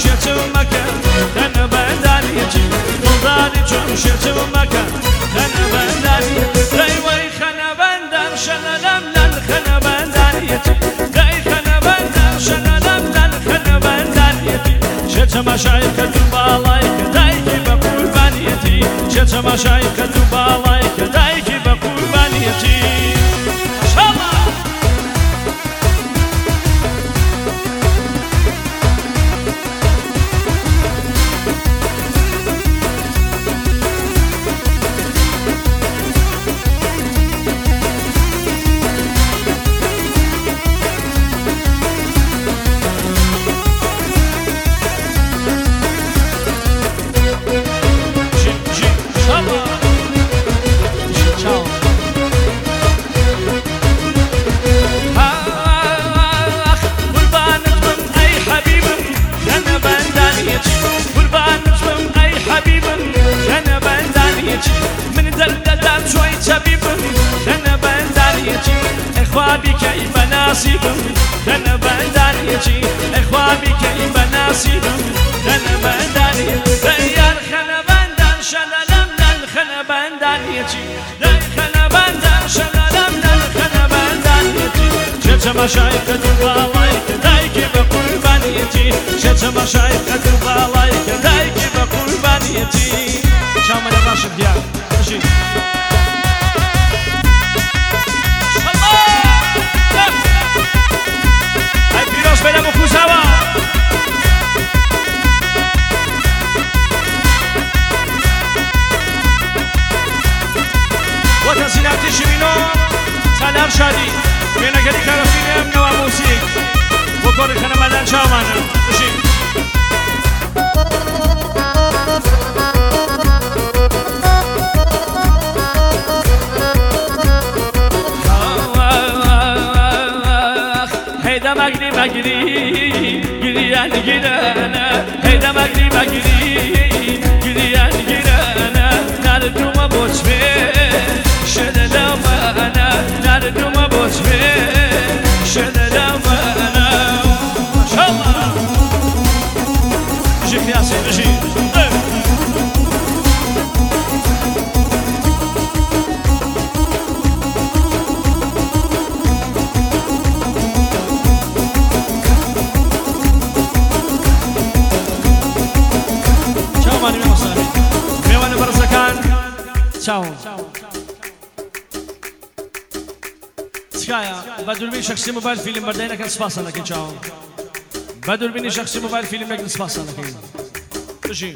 شێچم مەکە تەنە بەندانیەکی دڵداری چۆن شێچم مەکە تەنە بەندانیەکی دەی وەی خەنە بەندان شەنە لەم لەن خەنە بەندانیەکی دەی خەنە بەندان شەنە لەم لەن خەنە بەندانیەکی شێچەمەشای کە دوو باڵای کە دایکی بە قوربانیەتی شێچەمەشای کە دوو باڵای کە دایکی بە قوربانیەتی من درددم شوي طبيبم أنا بندانيتي إخوابي كي بناسيبم أنا بندانيتي إخوابي كي بناسيبم أنا بندانيتي ديار خنا بندان شلالم لن خنا بندانيتي دي خنا بندان شلالم لن خنا بندانيتي شتما شايف دبالايك دايكي بقربانيتي شتما شايف دبالايك دايكي بقربانيتي شام انا راشد ديال ماشي هاي بيروس بلا مفوزاوا وتسيناتي شمينو سالار شادي بينا قدي كارفيني امنوا موسيق وكوري خنا مدان شامانا ماشي هيدا مجري مجري جريان جرانا هيدا مجري مجري جريان جرانا نردو ما بوشمي شدلا وانا نردو ما بوشمي شدلا وانا شالله جيك ياسين جيك چاو سکایا بدوربین شخصی موبایل فیلم برداینا کن سپاسا نکن چاو بدوربین شخصی موبایل فیلم نکن سپاسا نکن بشی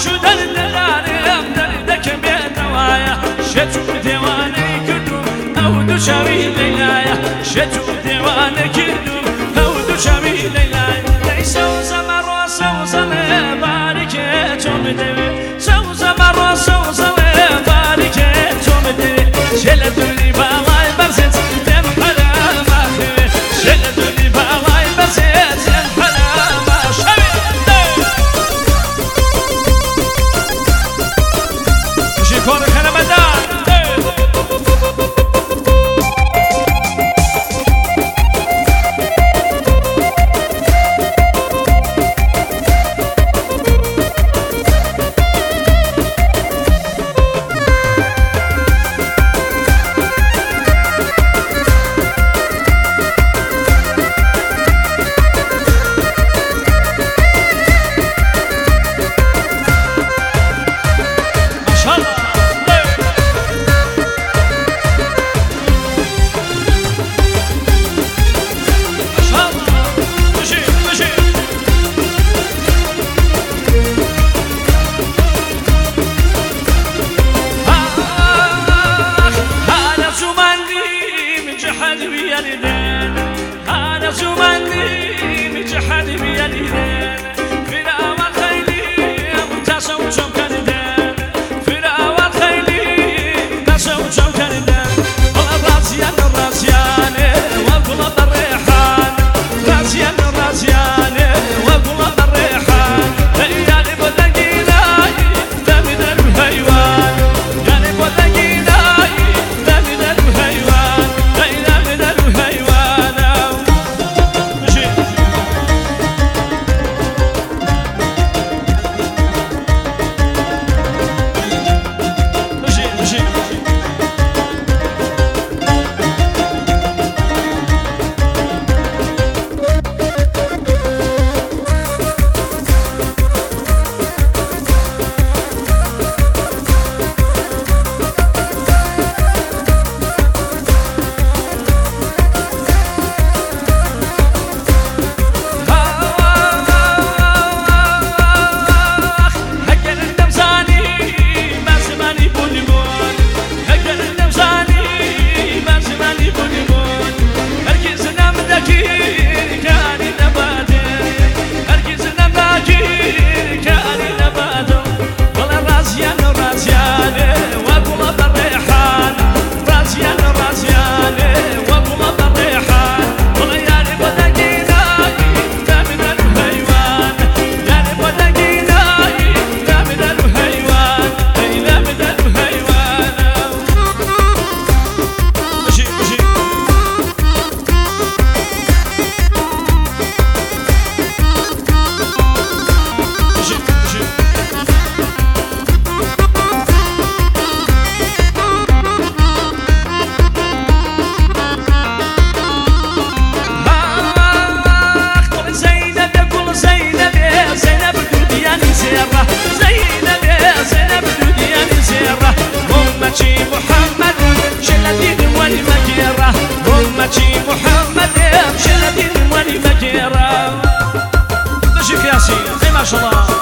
شو دردارم دردك بيدوايا شتو ديواني كدو او دو شاوي ليلايا شتو ديواني كدو او دو شاوي ليلايا ليس وزمر وسوزم باركتهم دوي سوزمر وسوزم باركتهم دوي شلدوني بالاي برزت دم حلا ما خوي شلدوني بالاي برزت دم حلا ما شوي مشي كور خنبدان أنا زماني مجحد بياليدين في الأول خيلي متاسو جم كندين في الأول خيلي متاسو جم كندين والله راسيان راسيان والقلب الريحان راسيان راسيان والقلب الريحان يعني بدقيناي دمنا الحيوان يعني بدقيناي دمنا الحيوان دمنا الحيوان محمد شلدين ولي مكيرة. ما شاء الله.